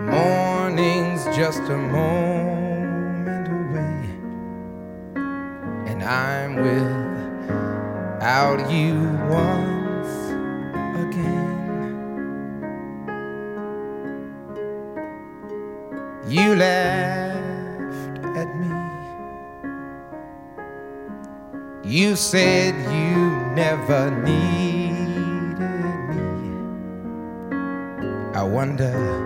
Morning's just a moment away, and I'm without you once again. You laughed at me. You said you never needed me. I wonder